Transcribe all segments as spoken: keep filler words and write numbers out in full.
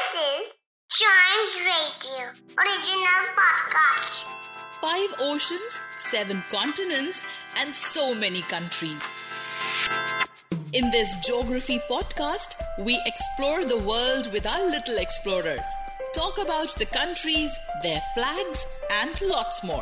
This is Chimes Radio original podcast. Five oceans, seven continents, and so many countries. In this geography podcast, we explore the world with our little explorers. Talk about the countries, their flags, and lots more.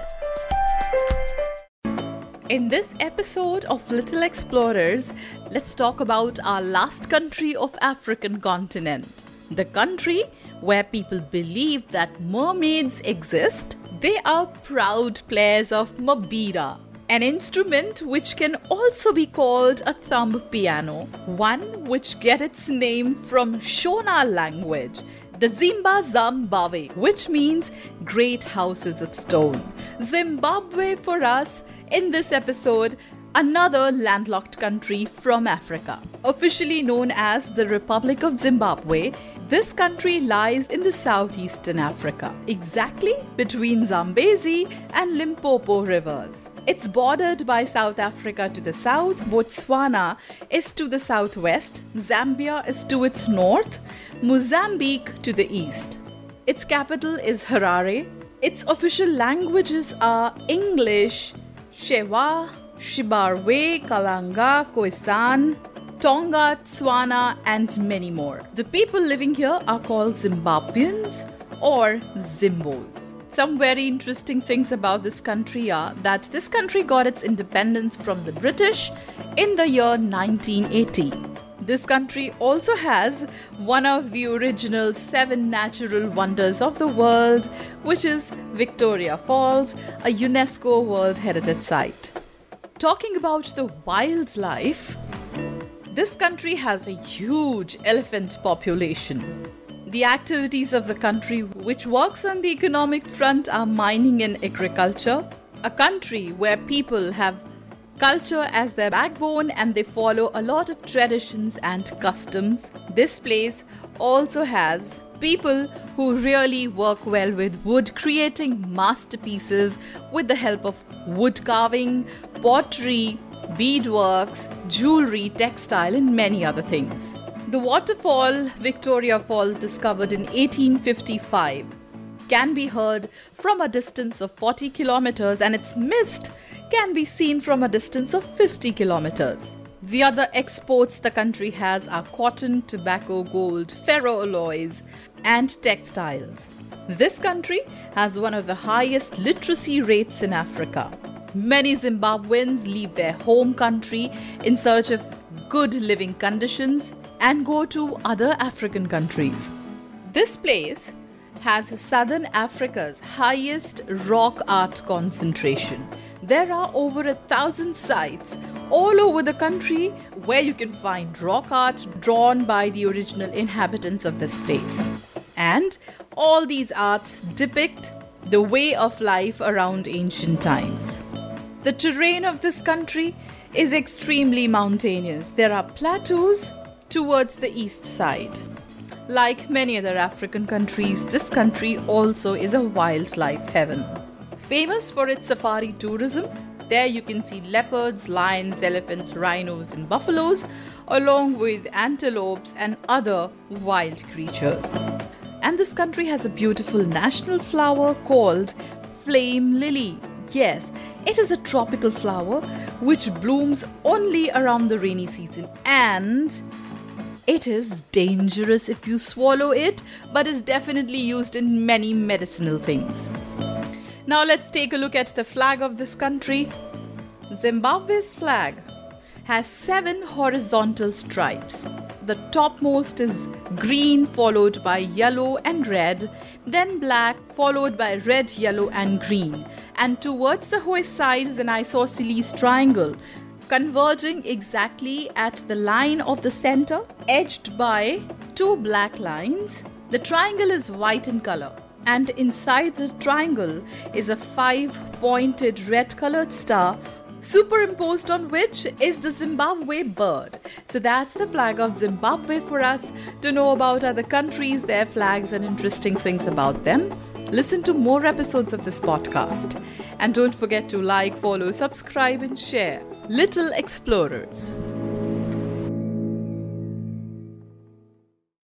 In this episode of Little Explorers, let's talk about our last country of African continent. The country where people believe that mermaids exist. They are proud players of mbira, an instrument which can also be called a thumb piano, one which gets its name from Shona language, the Zimba Zambawe, which means great houses of stone. Zimbabwe for us in this episode, another landlocked country from Africa. Officially known as the Republic of Zimbabwe, this country lies in the southeastern Africa, exactly between Zambezi and Limpopo rivers. It's bordered by South Africa to the south, Botswana is to the southwest, Zambia is to its north, Mozambique to the east. Its capital is Harare. Its official languages are English, Shewa, Shibarwe, Kalanga, Khoisan, Tonga, Tswana, and many more. The people living here are called Zimbabweans or Zimbos. Some very interesting things about this country are that this country got its independence from the British in the year nineteen eighty. This country also has one of the original seven natural wonders of the world, which is Victoria Falls, a UNESCO World Heritage Site. Talking about the wildlife, this country has a huge elephant population. The activities of the country which works on the economic front are mining and agriculture, a country where people have culture as their backbone and they follow a lot of traditions and customs. This place also has people who really work well with wood, creating masterpieces with the help of wood carving, pottery, beadworks, jewelry, textile, and many other things. The waterfall Victoria Falls, discovered in eighteen fifty-five, can be heard from a distance of forty kilometers, and its mist can be seen from a distance of fifty kilometers. The other exports the country has are cotton, tobacco, gold, ferroalloys, and textiles. This country has one of the highest literacy rates in Africa. Many Zimbabweans leave their home country in search of good living conditions and go to other African countries. This place has Southern Africa's highest rock art concentration. There are over a thousand sites all over the country where you can find rock art drawn by the original inhabitants of this place. And all these arts depict the way of life around ancient times. The terrain of this country is extremely mountainous. There are plateaus towards the east side. Like many other African countries, this country also is a wildlife heaven. Famous for its safari tourism, there you can see leopards, lions, elephants, rhinos, and buffaloes, along with antelopes and other wild creatures. And this country has a beautiful national flower called flame lily. Yes, it is a tropical flower which blooms only around the rainy season, and it is dangerous if you swallow it, but is definitely used in many medicinal things. Now let's take a look at the flag of this country. Zimbabwe's flag has seven horizontal stripes. The topmost is green, followed by yellow and red, then black, followed by red, yellow, and green. And towards the hoist side is an isosceles triangle, converging exactly at the line of the center, edged by two black lines. The triangle is white in color, and inside the triangle is a five-pointed red-colored star, superimposed on which is the Zimbabwe bird. So that's the flag of Zimbabwe for us. To know about other countries, their flags, and interesting things about them, listen to more episodes of this podcast. And don't forget to like, follow, subscribe, and share. Little Explorers.